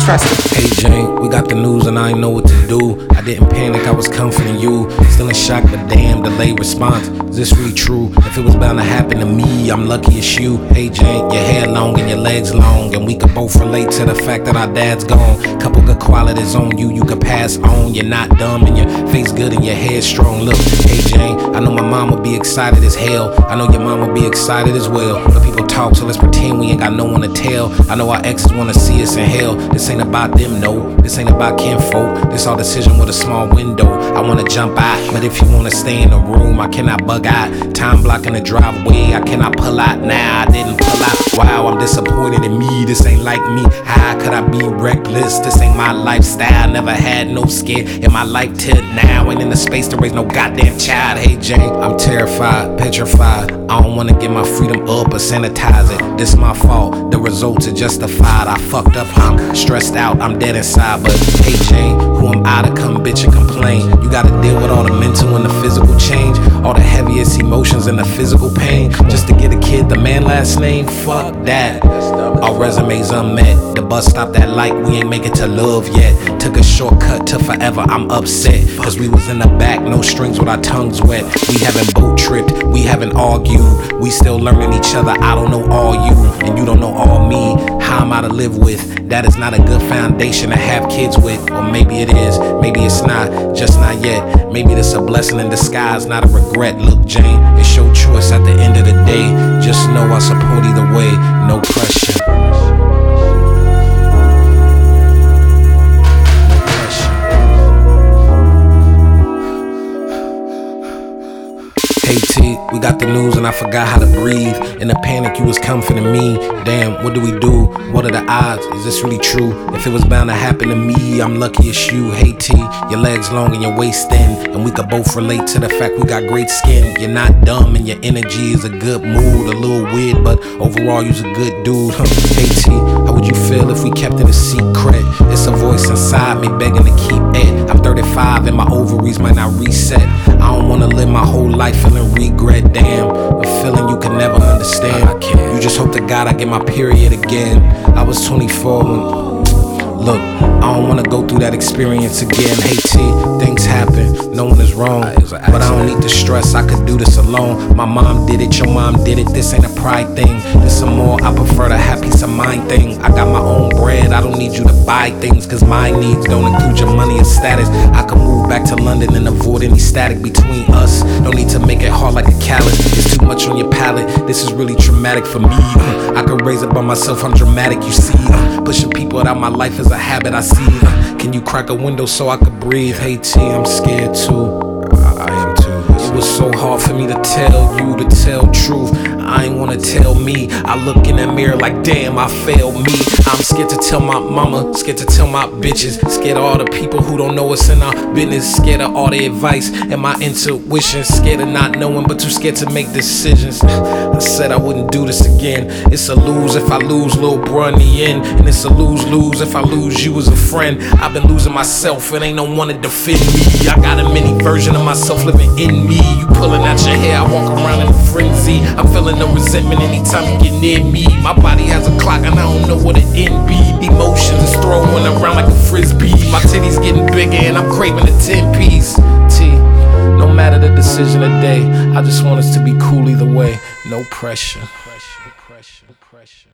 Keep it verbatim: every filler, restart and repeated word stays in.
trust me. Hey Jane, we got the news and I ain't know what to do. I didn't panic, I was comforting you. Still in shock, but damn, delayed response. Is this really true? If it was bound to happen to me, I'm lucky it's you. Hey Jane, your hair long and your legs long, and we could both relate to the fact that our dad's gone. Couple good qualities on you, you can pass on. You're not dumb and your face good and your hair strong. Look, hey Jane, I know my mom would be excited as hell. I know your mom would be excited as well. But people talk, so let's pretend we ain't got no one to tell. I know our exes wanna see us in hell. This ain't about them, no. This ain't about kinfolk. This our decision with a small window. I wanna jump out, but if you wanna stay in the room, I cannot bug out. Time blocking the driveway, I cannot pull out now. I didn't pull out. Wow, I'm disappointed in me. This ain't like me. How could I be reckless? This ain't my lifestyle. Never had no skin in my life till now. Ain't in the space to raise no goddamn child. Hey Jane, I'm terrified, petrified. I don't wanna give my freedom up or sanitize it. This my fault. The results are justified. I fucked up. I'm stressed out. I'm dead inside. But hey Jane, who am I to come bitch and complain? You gotta deal with all the mental and the physical change, all the heaviest emotions and the physical pain, just to get a kid the man last name. Fuck that. Our resumes unmet. The bus stopped at light. We ain't make it to love yet. Took a shortcut to forever. I'm upset cause we was in the back, no strings with our tongues wet. We haven't boat tripped. We haven't argued. We still learning each other. I don't know all you and you don't know all me. How am I to live with? That is not a good foundation to have kids with. Or maybe it is, maybe it's not, just not yet. Maybe this a blessing in disguise, not a regret. Look Jane, it's your choice at the end of the day. Just know I support either way, no pressure. Hey T, we got the news and I forgot how to breathe. In the panic, you was comforting me. Damn, what do we do? What are the odds? Is this really true? If it was bound to happen to me, I'm lucky it's you. Hey T, your legs long and your waist thin, and we could both relate to the fact we got great skin. You're not dumb and your energy is a good mood. A little weird, but overall you's a good dude. Hey T, how would you feel if we kept it a secret? It's a voice inside me begging to keep it. I'm thirty-five and my ovaries might not reset. I don't wanna live my whole life feeling regret, damn. A feeling you can never understand. I can't. You just hope to God I get my period again. I was twenty-four when, look, I don't wanna go through that experience again. Hey T, things happen, no one is wrong, but I don't need to stress, I could do this alone. My mom did it, your mom did it, this ain't a pride thing. This some more, I prefer the happy peace of mind thing. I got my own bread, I don't need you to buy things, cause my needs don't include your money or status. I could move back to London and avoid any static between us. No need to make it hard like a callus, it's too much on your palate. This is really traumatic for me. uh, I could raise it by myself, I'm dramatic, you see. uh, Pushing people out of my life is a habit I see. uh, Can you crack a window so I could breathe? Hey T, I'm scared too. I am too. It was so hard for me to tell you, to tell truth. I ain't wanna tell me. I look in that mirror like damn, I failed me. I'm scared to tell my mama, scared to tell my bitches, scared of all the people who don't know what's in our business, scared of all the advice and my intuition, scared of not knowing but too scared to make decisions. I said I wouldn't do this again. It's a lose if I lose little bruh in the end, and it's a lose-lose if I lose you as a friend. I've been losing myself and ain't no one to defend me. I got a mini version of myself living in me. You pulling out your hair, I walk around in a frenzy. I'm feeling no resentment anytime you get near me. My body has a clock and I don't know what it end be. Emotions is throwing around like a frisbee. My titties getting bigger and I'm craving a ten piece. T, no matter the decision of day, I just want us to be cool either way. No pressure.